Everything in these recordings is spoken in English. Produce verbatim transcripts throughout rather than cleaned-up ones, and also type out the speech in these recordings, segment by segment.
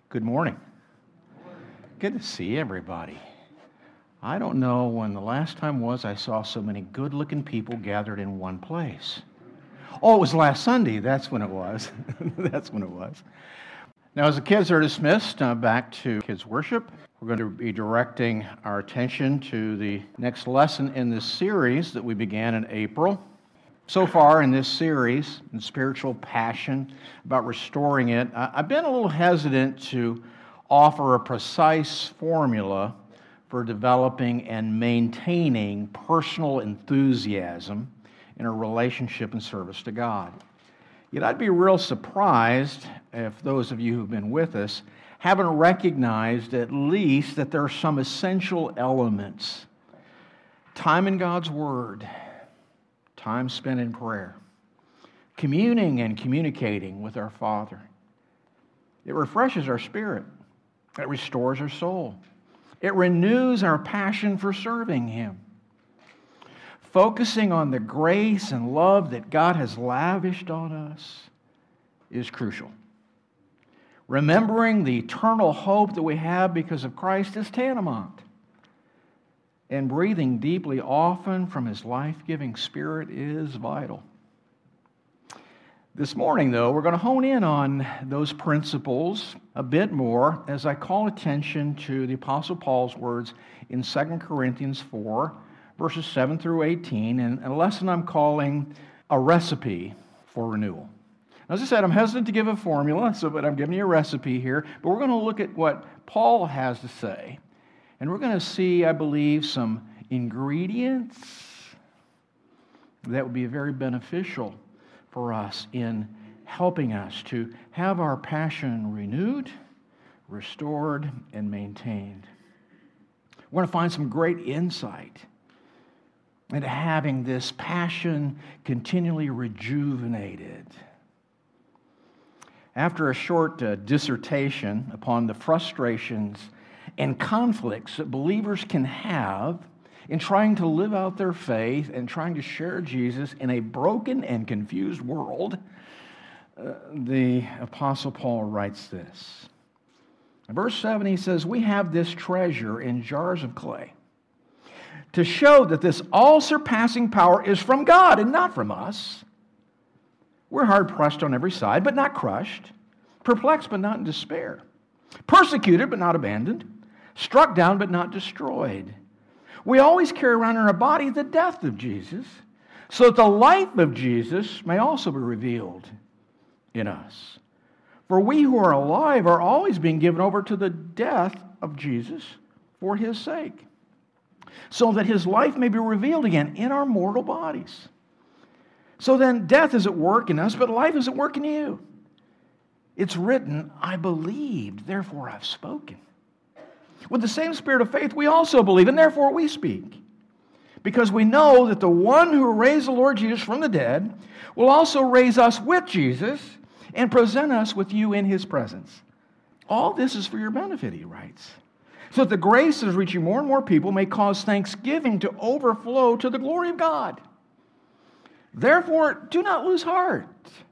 Good morning. Good to see everybody. I don't know when the last time was I saw so many good-looking people gathered in one place. Oh, it was last Sunday. That's when it was. That's when it was. Now, as the kids are dismissed, uh, back to kids' worship, we're going to be directing our attention to the next lesson in this series that we began in April. So far in this series, in spiritual passion, about restoring it, I've been a little hesitant to offer a precise formula for developing and maintaining personal enthusiasm in a relationship and service to God. Yet I'd be real surprised if those of you who've been with us haven't recognized at least that there are some essential elements. Time in God's Word, time spent in prayer, communing and communicating with our Father. It refreshes our spirit. It restores our soul. It renews our passion for serving Him. Focusing on the grace and love that God has lavished on us is crucial. Remembering the eternal hope that we have because of Christ is tantamount. And breathing deeply often from His life-giving Spirit is vital. This morning, though, we're going to hone in on those principles a bit more as I call attention to the Apostle Paul's words in Second Corinthians four, verses seven through eighteen, and a lesson I'm calling a recipe for renewal. As I said, I'm hesitant to give a formula, so but I'm giving you a recipe here, but we're going to look at what Paul has to say. And we're going to see, I believe, some ingredients that would be very beneficial for us in helping us to have our passion renewed, restored, and maintained. We're going to find some great insight into having this passion continually rejuvenated. After a short uh, dissertation upon the frustrations and conflicts that believers can have in trying to live out their faith and trying to share Jesus in a broken and confused world, uh, the Apostle Paul writes this. In verse seven, he says, "We have this treasure in jars of clay to show that this all-surpassing power is from God and not from us. We're hard-pressed on every side, but not crushed, perplexed, but not in despair, persecuted, but not abandoned, struck down, but not destroyed. We always carry around in our body the death of Jesus, so that the life of Jesus may also be revealed in us. For we who are alive are always being given over to the death of Jesus for His sake, so that His life may be revealed again in our mortal bodies. So then death is at work in us, but life is at work in you. It's written, I believed, therefore I've spoken. With the same spirit of faith, we also believe, and therefore we speak. Because we know that the one who raised the Lord Jesus from the dead will also raise us with Jesus and present us with you in His presence. All this is for your benefit, he writes, so that the grace that is reaching more and more people may cause thanksgiving to overflow to the glory of God. Therefore, do not lose heart.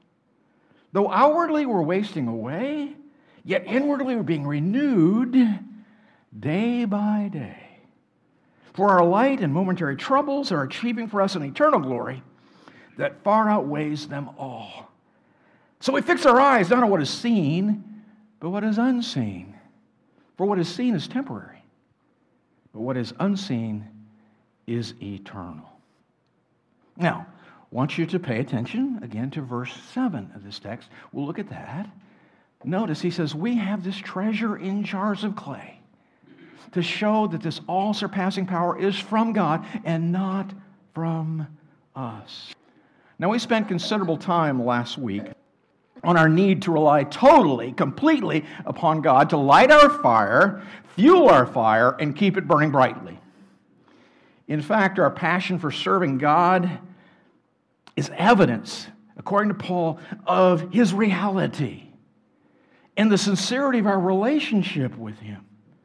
Though outwardly we're wasting away, yet inwardly we're being renewed day by day. For our light and momentary troubles are achieving for us an eternal glory that far outweighs them all. So we fix our eyes not on what is seen, but what is unseen. For what is seen is temporary, but what is unseen is eternal. Now, I want you to pay attention again to verse seven of this text. We'll look at that. Notice he says, we have this treasure in jars of clay to show that this all-surpassing power is from God and not from us. Now, we spent considerable time last week on our need to rely totally, completely upon God to light our fire, fuel our fire, and keep it burning brightly. In fact, our passion for serving God is evidence, according to Paul, of His reality and the sincerity of our relationship with Him.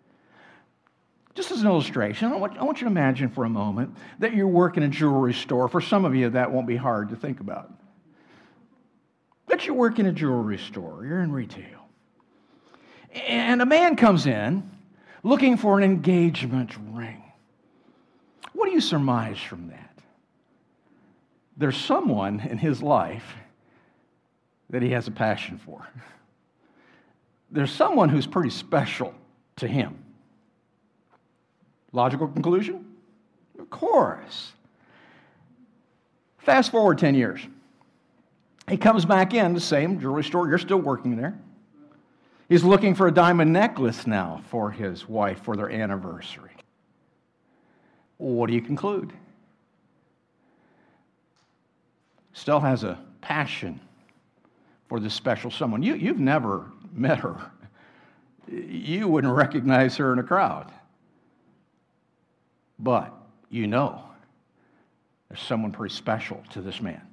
Just as an illustration, I want, I want you to imagine for a moment that you work in a jewelry store. For some of you, that won't be hard to think about. But you work in a jewelry store, you're in retail. And a man comes in looking for an engagement ring. What do you surmise from that? There's someone in his life that he has a passion for. There's someone who's pretty special to him. Logical conclusion? Of course. Fast forward ten years. He comes back in the same jewelry store. You're still working there. He's looking for a diamond necklace now for his wife for their anniversary. What do you conclude? Still has a passion for this special someone. You, you've never met her. You wouldn't recognize her in a crowd. But you know there's someone pretty special to this man.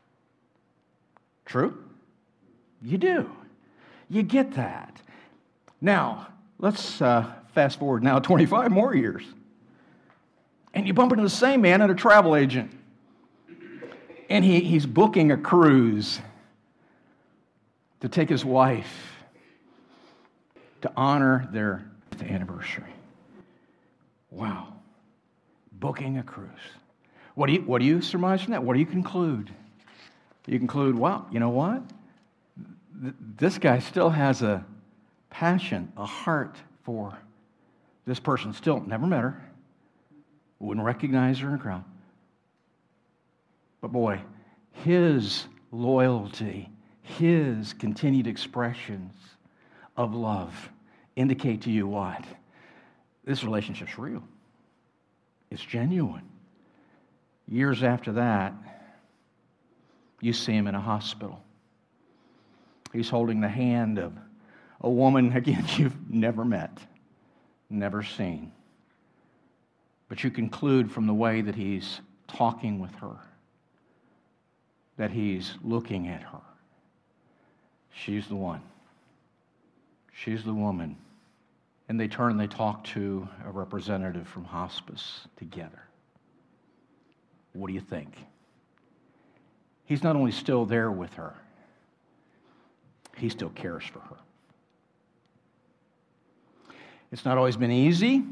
True? You do. You get that. Now, let's uh, fast forward now twenty-five more years. And you bump into the same man and a travel agent. And he, he's booking a cruise to take his wife to honor their anniversary. Wow. Booking a cruise. What do you, what do you surmise from that? What do you conclude? You conclude, well, you know what? This guy still has a passion, a heart for this person. Still never met her. Wouldn't recognize her in a crowd. But boy, his loyalty, his continued expressions of love indicate to you what? This relationship's real. It's genuine. Years after that, you see him in a hospital. He's holding the hand of a woman, again, you've never met, never seen. But you conclude from the way that he's talking with her, that he's looking at her. She's the one. She's the woman. And they turn and they talk to a representative from hospice together. What do you think? He's not only still there with her, he still cares for her. It's not always been easy.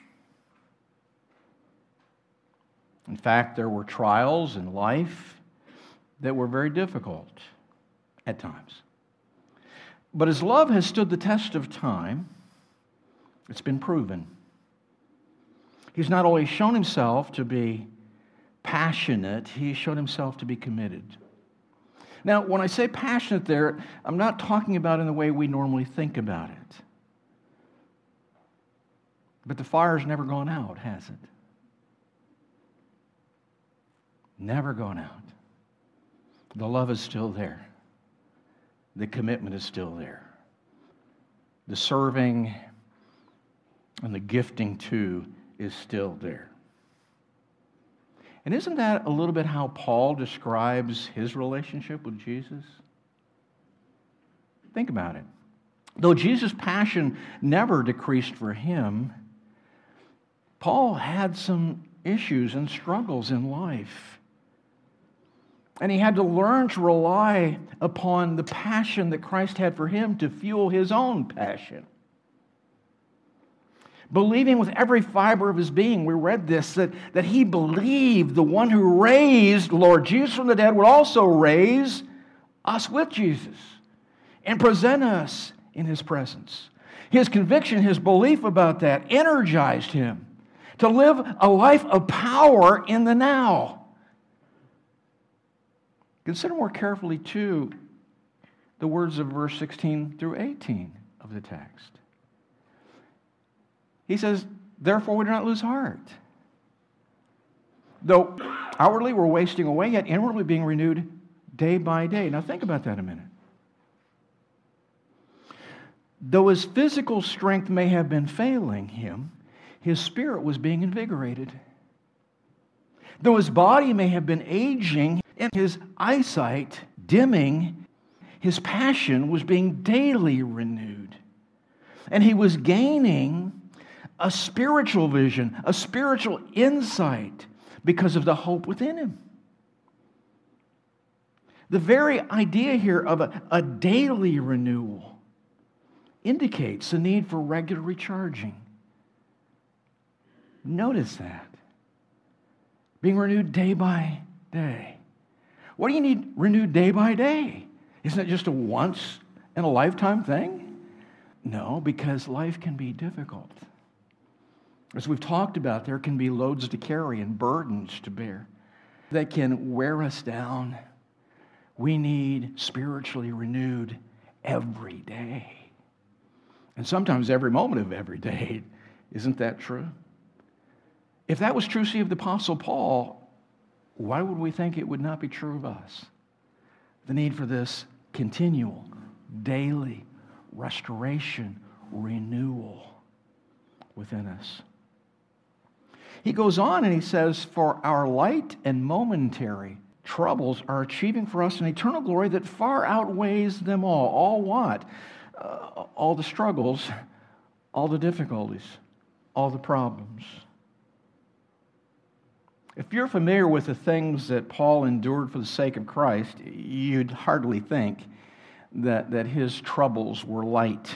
In fact, there were trials in life that were very difficult at times. But his love has stood the test of time. It's been proven. He's not only shown himself to be passionate, he's shown himself to be committed. Now, when I say passionate there, I'm not talking about in the way we normally think about it. But the fire's never gone out, has it? Never gone out. The love is still there. The commitment is still there. The serving and the gifting too is still there. And isn't that a little bit how Paul describes his relationship with Jesus? Think about it. Though Jesus' passion never decreased for him, Paul had some issues and struggles in life. And he had to learn to rely upon the passion that Christ had for him to fuel his own passion. Believing with every fiber of his being, we read this, that, that he believed the one who raised Lord Jesus from the dead would also raise us with Jesus and present us in his presence. His conviction, his belief about that energized him to live a life of power in the now. Consider more carefully, too, the words of verse sixteen through eighteen of the text. He says, therefore we do not lose heart. Though outwardly we're wasting away, yet inwardly being renewed day by day. Now think about that a minute. Though his physical strength may have been failing him, his spirit was being invigorated. Though his body may have been aging and his eyesight dimming, his passion was being daily renewed. And he was gaining a spiritual vision, a spiritual insight because of the hope within him. The very idea here of a, a daily renewal indicates the need for regular recharging. Notice that. Being renewed day by day. What do you need renewed day by day? Isn't it just a once in a lifetime thing? No, because life can be difficult. As we've talked about, there can be loads to carry and burdens to bear that can wear us down. We need spiritually renewed every day. And sometimes every moment of every day. Isn't that true? If that was true, see, of the Apostle Paul, why would we think it would not be true of us? The need for this continual, daily restoration, renewal within us. He goes on and he says, for our light and momentary troubles are achieving for us an eternal glory that far outweighs them all. All what? Uh, all the struggles, all the difficulties, all the problems. If you're familiar with the things that Paul endured for the sake of Christ, you'd hardly think that, that his troubles were light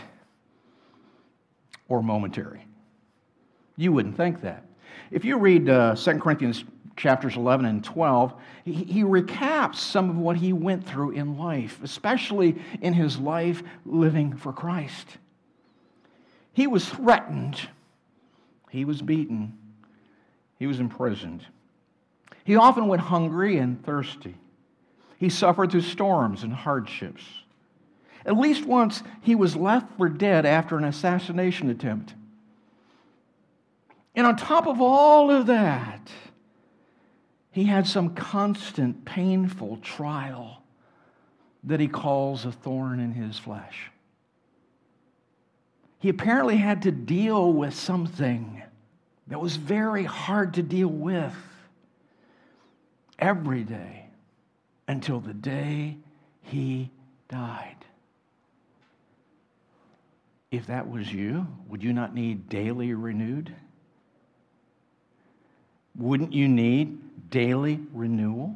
or momentary. You wouldn't think that. If you read uh, Second Corinthians chapters eleven and twelve, he, he recaps some of what he went through in life, especially in his life living for Christ. He was threatened. He was beaten. He was imprisoned. He often went hungry and thirsty. He suffered through storms and hardships. At least once, he was left for dead after an assassination attempt. And on top of all of that, he had some constant, painful trial that he calls a thorn in his flesh. He apparently had to deal with something that was very hard to deal with every day until the day he died. If that was you, would you not need daily renewed? Wouldn't you need daily renewal?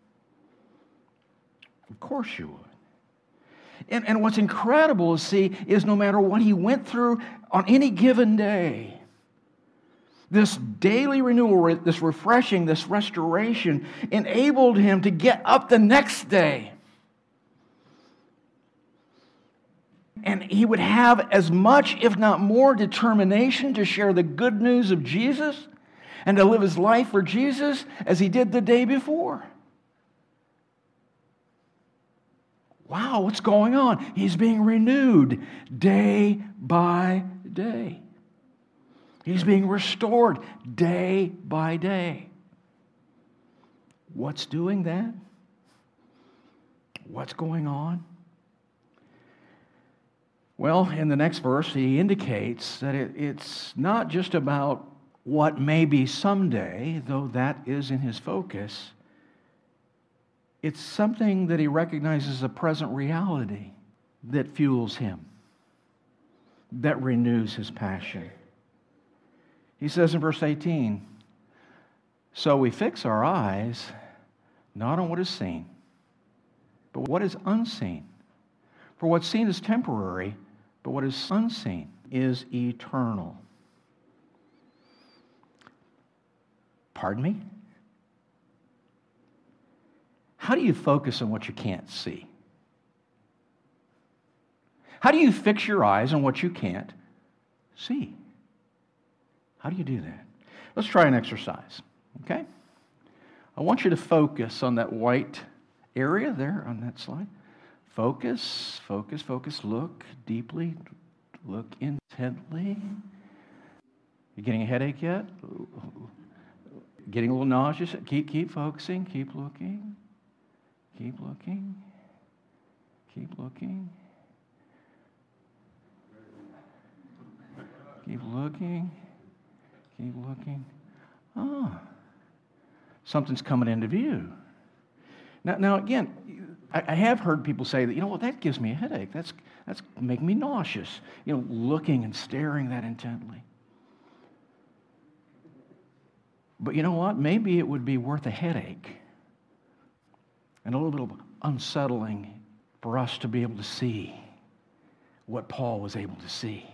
Of course you would. And, and what's incredible to see is no matter what he went through on any given day, this daily renewal, this refreshing, this restoration enabled him to get up the next day. And he would have as much, if not more, determination to share the good news of Jesus and to live his life for Jesus as he did the day before. Wow, what's going on? He's being renewed day by day. He's being restored day by day. What's doing that? What's going on? Well, in the next verse, he indicates that it, it's not just about what may be someday, though that is in his focus. It's something that he recognizes as a present reality that fuels him, that renews his passion. He says in verse eighteen, so we fix our eyes not on what is seen, but what is unseen. For what's seen is temporary, but what is unseen is eternal. Pardon me? How do you focus on what you can't see? How do you fix your eyes on what you can't see? How do you do that? Let's try an exercise, okay? I want you to focus on that white area there on that slide. Focus, focus, focus. Look deeply. Look intently. You getting a headache yet? Getting a little nauseous? Keep, keep focusing. Keep looking. Keep looking. Keep looking. Keep looking. Keep looking. Ah, something's coming into view. Now, now again, I, I have heard people say that, you know what, that gives me a headache. That's that's making me nauseous. You know, looking and staring that intently. But you know what? Maybe it would be worth a headache and a little bit of unsettling for us to be able to see what Paul was able to see.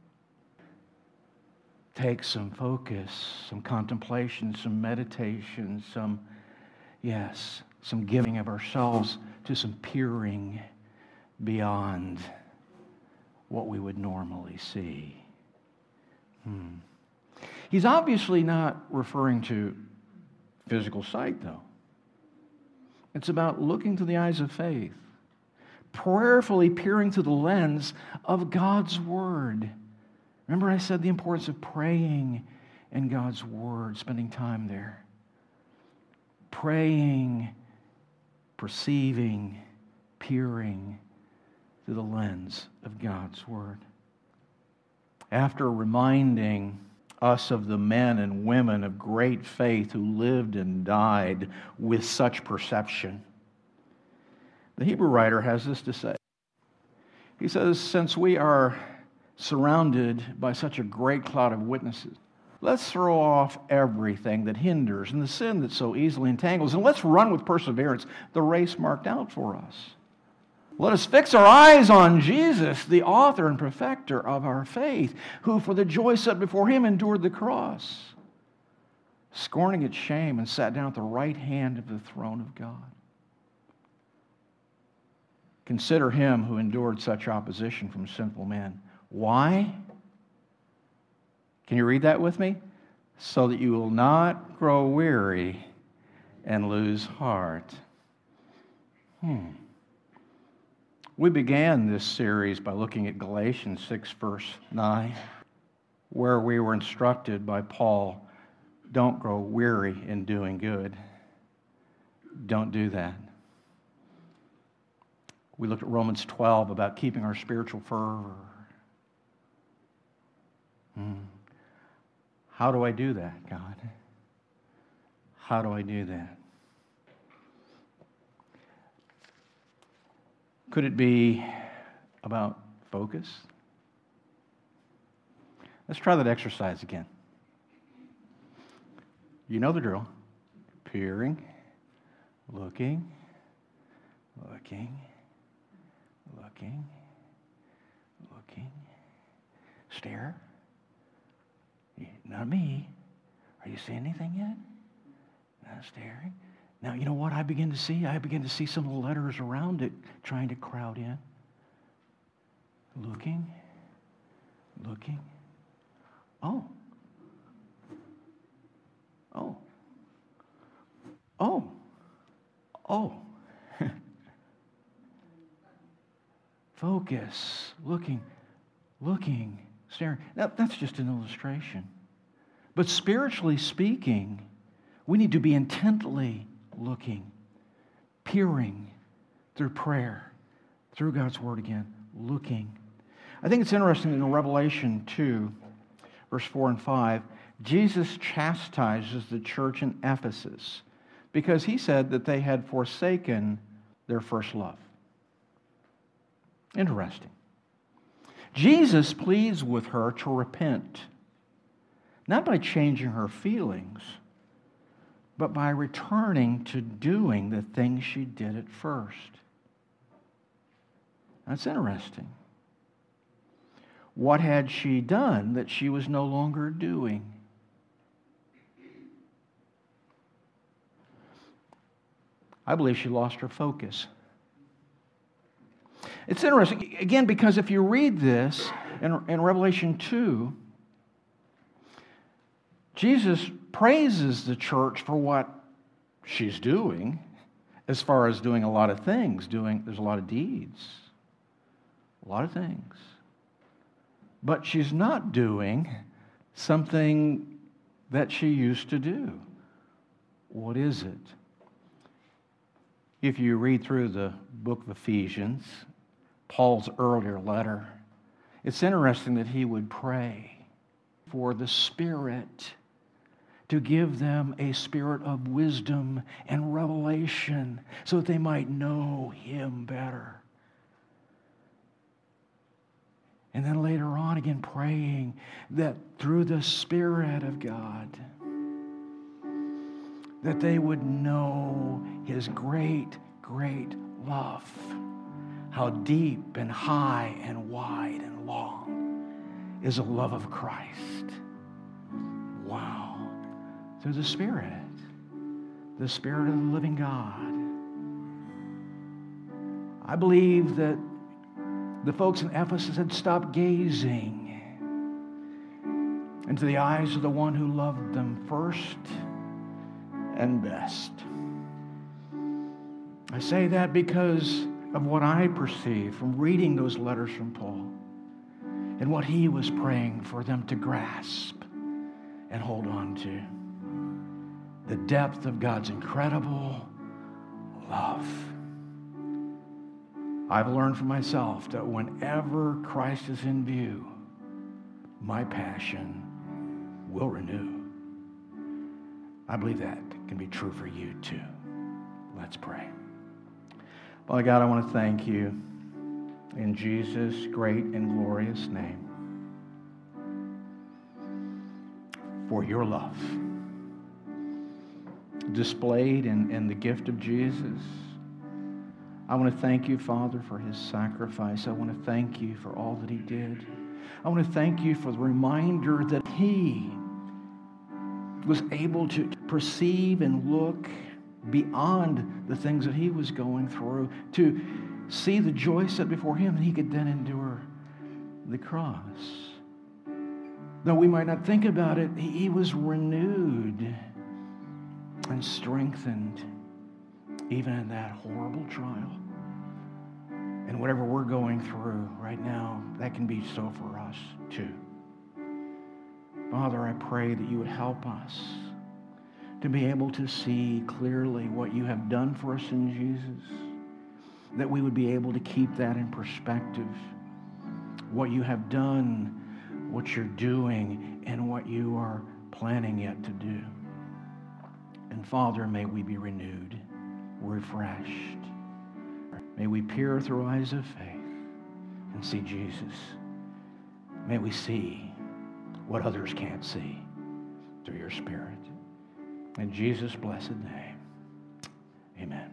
Take some focus, some contemplation, some meditation, some, yes, some giving of ourselves to some peering beyond what we would normally see. Hmm. He's obviously not referring to physical sight, though. It's about looking through the eyes of faith, prayerfully peering through the lens of God's Word. Remember I said the importance of praying in God's Word, spending time there. Praying, perceiving, peering through the lens of God's Word. After reminding us of the men and women of great faith who lived and died with such perception, the Hebrew writer has this to say. He says, since we are surrounded by such a great cloud of witnesses, let's throw off everything that hinders and the sin that so easily entangles, and let's run with perseverance the race marked out for us. Let us fix our eyes on Jesus, the author and perfecter of our faith, who for the joy set before him endured the cross, scorning its shame, and sat down at the right hand of the throne of God. Consider him who endured such opposition from sinful men. Why? Can you read that with me? So that you will not grow weary and lose heart. Hmm. We began this series by looking at Galatians six, verse nine, where we were instructed by Paul, don't grow weary in doing good. Don't do that. We looked at Romans twelve about keeping our spiritual fervor. Hmm. How do I do that, God? How do I do that? Could it be about focus? Let's try that exercise again. You know the drill. Peering, looking, looking, looking, looking. Stare. Not me. Are you seeing anything yet? Not staring. Now, you know what I begin to see? I begin to see some of the letters around it trying to crowd in. Looking, looking. Oh. Oh. Oh. Oh. Focus, looking, looking, staring. Now, that's just an illustration. But spiritually speaking, we need to be intently looking, peering through prayer, through God's Word again, looking. I think it's interesting in Revelation two, verse four and five, Jesus chastises the church in Ephesus because he said that they had forsaken their first love. Interesting. Jesus pleads with her to repent, not by changing her feelings, but by returning to doing the things she did at first. That's interesting. What had she done that she was no longer doing? I believe she lost her focus. It's interesting, again, because if you read this in, in Revelation two, Jesus praises the church for what she's doing, as far as doing a lot of things. Doing, there's a lot of deeds, a lot of things. But she's not doing something that she used to do. What is it? If you read through the book of Ephesians, Paul's earlier letter, it's interesting that he would pray for the Spirit to give them a spirit of wisdom and revelation so that they might know Him better. And then later on again praying that through the Spirit of God, that they would know His great, great love how deep and high and wide and long is the love of Christ. Wow. Through the Spirit, the Spirit of the living God. I believe that the folks in Ephesus had stopped gazing into the eyes of the one who loved them first and best. I say that because of what I perceive from reading those letters from Paul and what he was praying for them to grasp and hold on to. The depth of God's incredible love. I've learned for myself that whenever Christ is in view, my passion will renew. I believe that can be true for you too. Let's pray. Father God, I want to thank you in Jesus' great and glorious name for your love displayed in, in the gift of Jesus. I want to thank you, Father, for his sacrifice. I want to thank you for all that he did. I want to thank you for the reminder that he was able to perceive and look beyond the things that he was going through, to see the joy set before him, and he could then endure the cross. Though we might not think about it, he was renewed and strengthened even in that horrible trial. And whatever we're going through right now, that can be so for us too. Father, I pray that you would help us to be able to see clearly what you have done for us in Jesus, that we would be able to keep that in perspective, what you have done, what you're doing, and what you are planning yet to do. And Father, may we be renewed, refreshed. May we peer through eyes of faith and see Jesus. May we see what others can't see through your Spirit. In Jesus' blessed name, amen.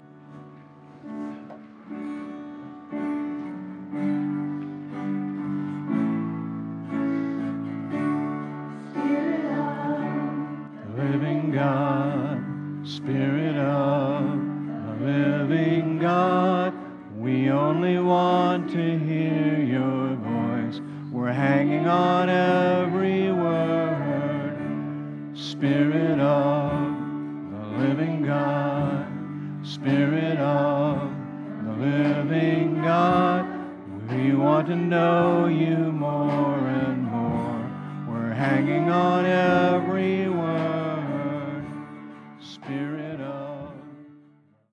Living God, Spirit of the living God, we only want to hear your voice. We're hanging on every word. Spirit of the living God, Spirit of the living God, we want to know you more and more. We're hanging on every word. Spirit of